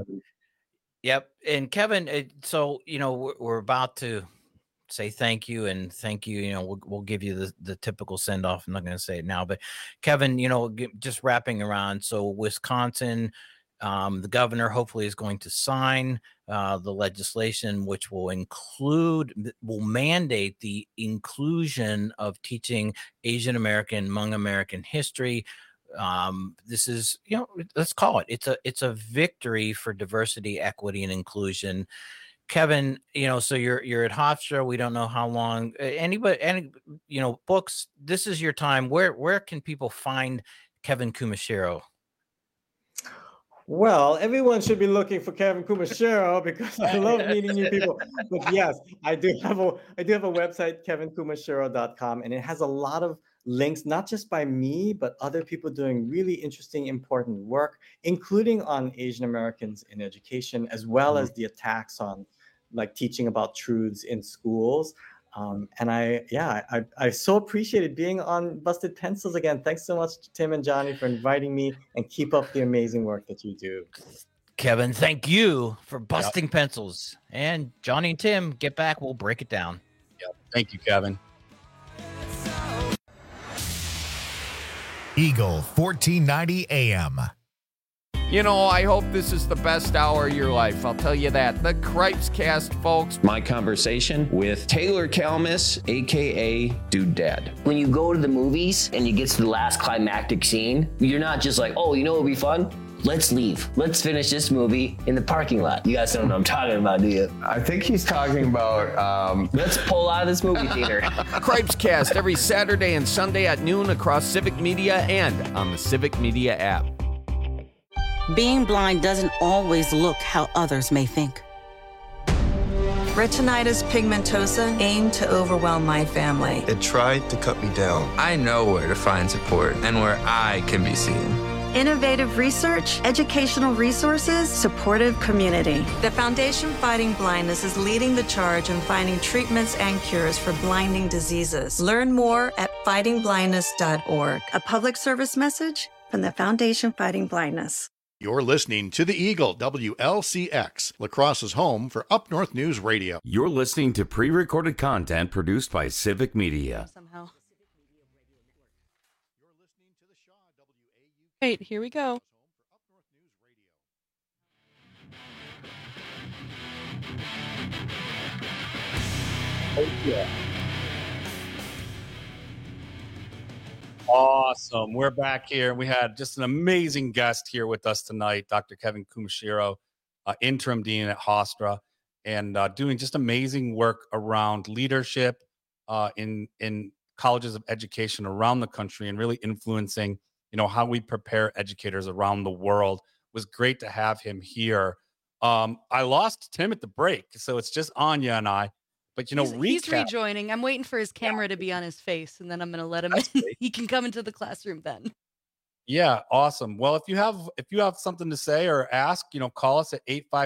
[SPEAKER 17] Yep. And Kevin, so, we're about to say thank you. We'll give you the typical send off. I'm not going to say it now, but Kevin, just wrapping around. So Wisconsin, the governor hopefully is going to sign the legislation, which will mandate the inclusion of teaching Asian American, Hmong American history. This is, let's call it, it's a victory for diversity, equity, and inclusion. Kevin, so you're at Hofstra. We don't know how long. Any books. This is your time. Where can people find Kevin Kumashiro?
[SPEAKER 19] Well, everyone should be looking for Kevin Kumashiro because I love meeting new people. But yes, I do have a website, kevinkumashiro.com, and it has a lot of links, not just by me, but other people doing really interesting, important work, including on Asian Americans in education, as well as the attacks on like teaching about truths in schools. And I so appreciated being on Busted Pencils again. Thanks so much, Tim and Johnny, for inviting me, and keep up the amazing work that you do.
[SPEAKER 17] Kevin, thank you for busting pencils. And Johnny and Tim, get back. We'll break it down.
[SPEAKER 18] Yep. Thank you, Kevin.
[SPEAKER 1] Eagle 1490 AM.
[SPEAKER 6] You know, I hope this is the best hour of your life. I'll tell you that. The Cripes Cast, folks.
[SPEAKER 7] My conversation with Taylor Kalmus, a.k.a. Dude Dad.
[SPEAKER 8] When you go to the movies and you get to the last climactic scene, you're not just like, oh, you know what would be fun? Let's leave. Let's finish this movie in the parking lot. You guys don't know what I'm talking about, do you?
[SPEAKER 7] I think he's talking about...
[SPEAKER 8] Let's pull out of this movie theater.
[SPEAKER 6] Cripes Cast every Saturday and Sunday at noon across Civic Media and on the Civic Media app.
[SPEAKER 9] Being blind doesn't always look how others may think.
[SPEAKER 10] Retinitis pigmentosa aimed to overwhelm my family.
[SPEAKER 11] It tried to cut me down. I know where to find support and where I can be seen.
[SPEAKER 10] Innovative research, educational resources, supportive community. The Foundation Fighting Blindness is leading the charge in finding treatments and cures for blinding diseases. Learn more at fightingblindness.org. A public service message from the Foundation Fighting Blindness.
[SPEAKER 12] You're listening to the Eagle, WLCX, La Crosse's home for Up North News Radio.
[SPEAKER 15] You're listening to pre-recorded content produced by Civic Media.
[SPEAKER 16] Somehow. Wait, here we go.
[SPEAKER 18] Oh, yeah. Awesome. We're back here. We had just an amazing guest here with us tonight, Dr. Kevin Kumashiro, interim dean at Hofstra, and doing just amazing work around leadership in colleges of education around the country, and really influencing, how we prepare educators around the world. It was great to have him here. I lost Tim at the break, so it's just Anya and I. But
[SPEAKER 16] he's rejoining. I'm waiting for his camera to be on his face, and then I'm going to let him in. He can come into the classroom then.
[SPEAKER 18] Yeah, awesome. Well, if you have something to say or ask, call us at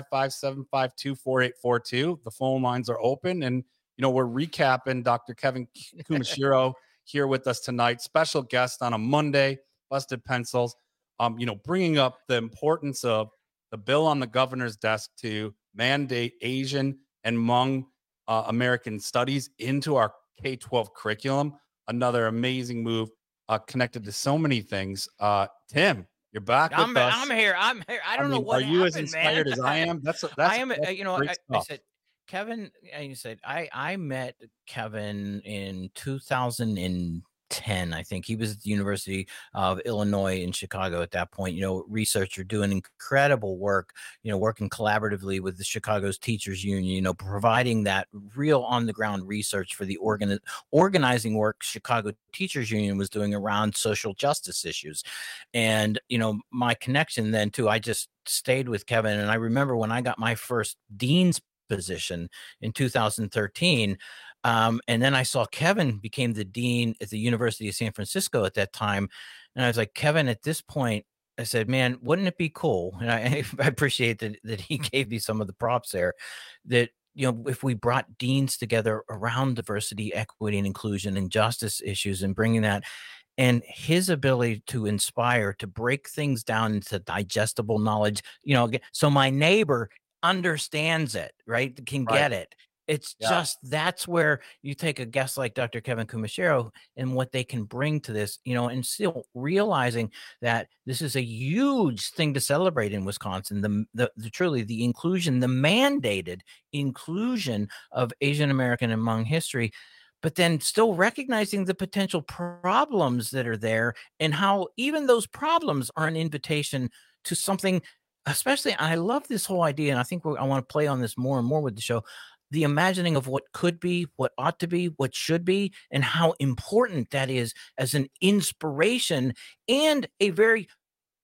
[SPEAKER 18] 855-752-4842. The phone lines are open, and we're recapping Dr. Kevin Kumashiro here with us tonight. Special guest on a Monday, Busted Pencils. Bringing up the importance of the bill on the governor's desk to mandate Asian and Hmong American studies into our K-12 curriculum. Another amazing move connected to so many things. Tim, you're back with us.
[SPEAKER 17] I'm here. I don't know what happened, man.
[SPEAKER 18] Are you as inspired as I am? I
[SPEAKER 17] said, Kevin, and you said, I met Kevin in 2010. I think he was at the University of Illinois in Chicago at that point. Researcher doing incredible work, working collaboratively with the Chicago's Teachers Union, providing that real on the ground research for the organizing work Chicago Teachers Union was doing around social justice issues. And, my connection then too, I just stayed with Kevin. And I remember when I got my first dean's position in 2013, and then I saw Kevin became the dean at the University of San Francisco at that time. And I was like, Kevin, at this point, I said, man, wouldn't it be cool? And I appreciate that he gave me some of the props there, that, if we brought deans together around diversity, equity, and inclusion and justice issues and bringing that, and his ability to inspire, to break things down into digestible knowledge, so my neighbor understands it, right? Can get it. It's just, that's where you take a guest like Dr. Kevin Kumashiro and what they can bring to this, and still realizing that this is a huge thing to celebrate in Wisconsin, the truly the inclusion, the mandated inclusion of Asian American and Hmong history, but then still recognizing the potential problems that are there and how even those problems are an invitation to something, especially, I love this whole idea, and I think I want to play on this more and more with the show, the imagining of what could be, what ought to be, what should be, and how important that is as an inspiration and a very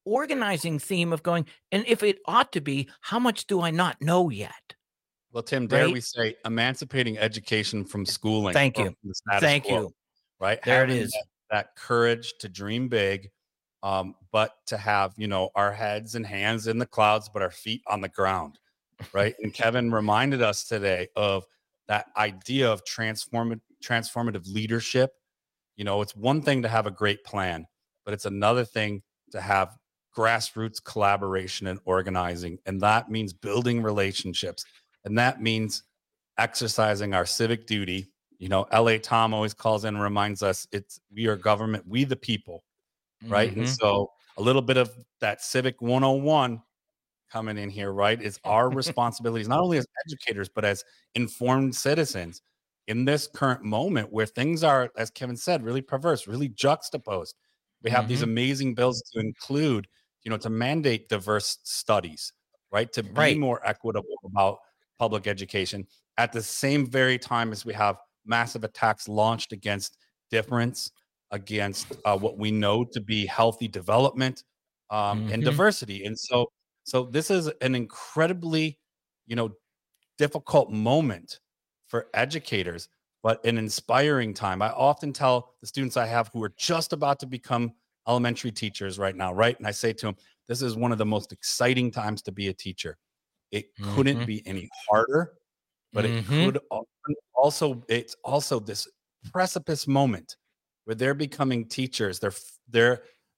[SPEAKER 17] organizing theme of going, and if it ought to be, how much do I not know yet?
[SPEAKER 18] Well, Tim, dare
[SPEAKER 17] Right?
[SPEAKER 18] we say emancipating education from schooling.
[SPEAKER 17] Thank
[SPEAKER 18] or
[SPEAKER 17] you.
[SPEAKER 18] from the status
[SPEAKER 17] Thank
[SPEAKER 18] quo,
[SPEAKER 17] you.
[SPEAKER 18] Right?
[SPEAKER 17] There it
[SPEAKER 18] Having
[SPEAKER 17] is.
[SPEAKER 18] That courage to dream big, but to have, our heads and hands in the clouds, but our feet on the ground. Right. And Kevin reminded us today of that idea of transformative leadership. It's one thing to have a great plan, but it's another thing to have grassroots collaboration and organizing. And that means building relationships. And that means exercising our civic duty. L.A. Tom always calls in and reminds us we are government, we the people. Right.
[SPEAKER 17] Mm-hmm.
[SPEAKER 18] And so a little bit of that civic 101 coming in here, right? It's our responsibilities, not only as educators, but as informed citizens in this current moment where things are, as Kevin said, really perverse, really juxtaposed. We have these amazing bills to include, to mandate diverse studies, right? To be more equitable about public education at the same very time as we have massive attacks launched against difference, against what we know to be healthy development and diversity. And so this is an incredibly, difficult moment for educators, but an inspiring time. I often tell the students I have who are just about to become elementary teachers right now, right? And I say to them, this is one of the most exciting times to be a teacher. It couldn't be any harder, but it could also, it's also this precipice moment where they're becoming teachers. Their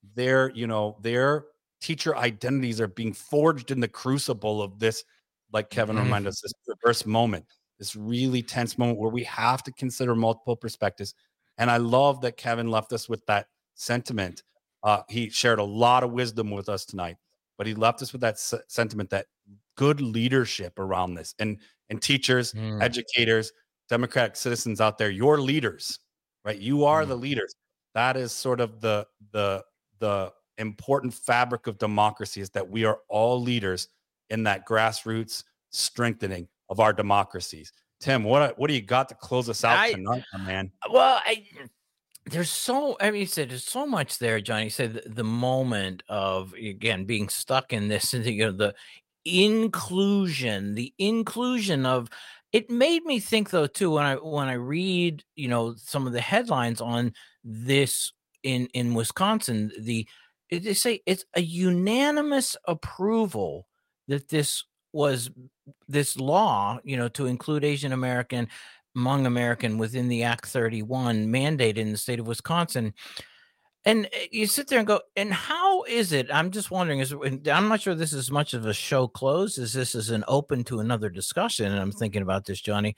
[SPEAKER 18] teacher identities are being forged in the crucible of this, like Kevin reminded us, this perverse moment, this really tense moment where we have to consider multiple perspectives. And I love that Kevin left us with that sentiment. He shared a lot of wisdom with us tonight, but he left us with that sentiment that good leadership around this, and teachers, educators, democratic citizens out there, you're leaders, right? You are the leaders. That is sort of the important fabric of democracy, is that we are all leaders in that grassroots strengthening of our democracies. Tim, what do you got to close us out tonight, my man?
[SPEAKER 17] Well, there's so much there, Johnny. You said the moment of, again, being stuck in this, the inclusion of it made me think, though, too, when I read, some of the headlines on this in Wisconsin, they say it's a unanimous approval that this law, to include Asian American, Hmong American within the Act 31 mandate in the state of Wisconsin. And you sit there and go, and how is it? I'm just wondering, I'm not sure this is as much of a show close as this is an open to another discussion. And I'm thinking about this, Johnny.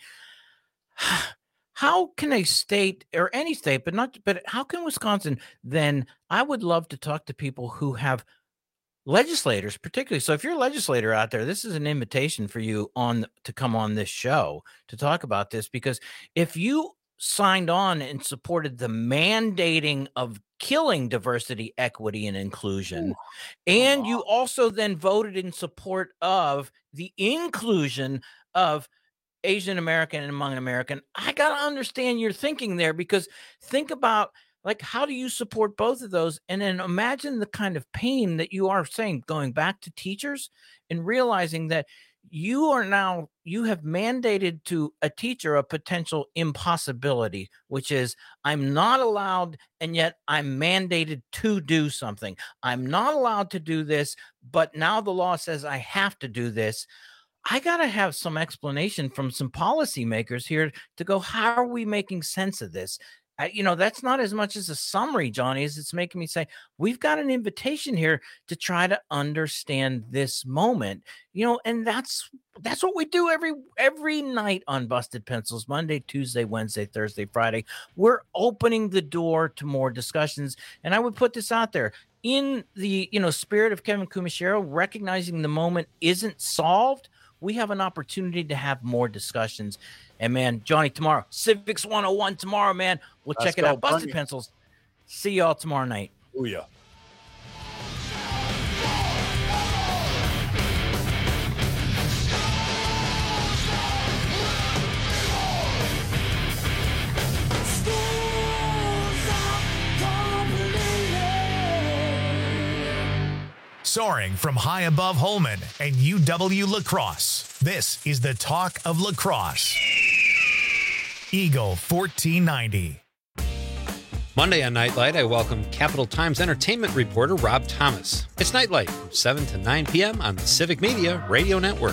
[SPEAKER 17] How can a state, or any state, but how can Wisconsin then? I would love to talk to people who have legislators, particularly. So if you're a legislator out there, this is an invitation for you to come on this show to talk about this, because if you signed on and supported the mandating of killing diversity, equity, and inclusion, and you also then voted in support of the inclusion of Asian American and Hmong American, I got to understand your thinking there, because think about, like, how do you support both of those? And then imagine the kind of pain that you are saying, going back to teachers and realizing that you have mandated to a teacher a potential impossibility, which is, I'm not allowed, and yet I'm mandated to do something. I'm not allowed to do this, but now the law says I have to do this. I got to have some explanation from some policymakers here to go, how are we making sense of this? That's not as much as a summary, Johnny, as it's making me say, we've got an invitation here to try to understand this moment, and that's what we do every night on Busted Pencils, Monday, Tuesday, Wednesday, Thursday, Friday. We're opening the door to more discussions. And I would put this out there in the, spirit of Kevin Kumashiro, recognizing the moment isn't solved. We have an opportunity to have more discussions. And, man, Johnny, tomorrow, Civics 101 tomorrow, man. We'll check it out. Busted Pencils. See y'all tomorrow night.
[SPEAKER 18] Oh, yeah.
[SPEAKER 1] Soaring from high above Holman and UW La Crosse, this is the Talk of La Crosse. Eagle 1490.
[SPEAKER 2] Monday on Nightlight, I welcome Capital Times entertainment reporter Rob Thomas. It's Nightlight from 7 to 9 p.m. on the Civic Media Radio Network.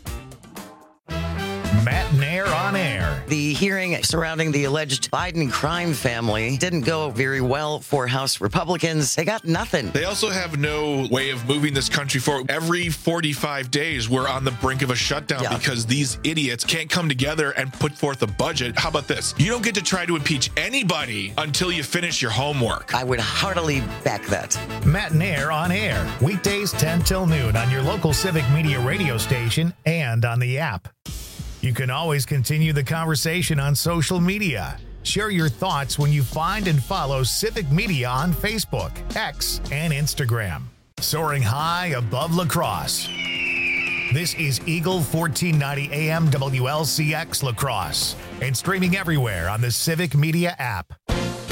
[SPEAKER 1] Matt Nair on air.
[SPEAKER 3] The hearing surrounding the alleged Biden crime family didn't go very well for House Republicans. They got nothing.
[SPEAKER 4] They also have no way of moving this country forward. Every 45 days, we're on the brink of a shutdown because these idiots can't come together and put forth a budget. How about this? You don't get to try to impeach anybody until you finish your homework.
[SPEAKER 3] I would heartily back that.
[SPEAKER 1] Matt Nair on air. Weekdays 10 till noon on your local Civic Media radio station and on the app. You can always continue the conversation on social media. Share your thoughts when you find and follow Civic Media on Facebook, X, and Instagram. Soaring high above La Crosse. This is Eagle 1490 AM WLCX La Crosse and streaming everywhere on the Civic Media app.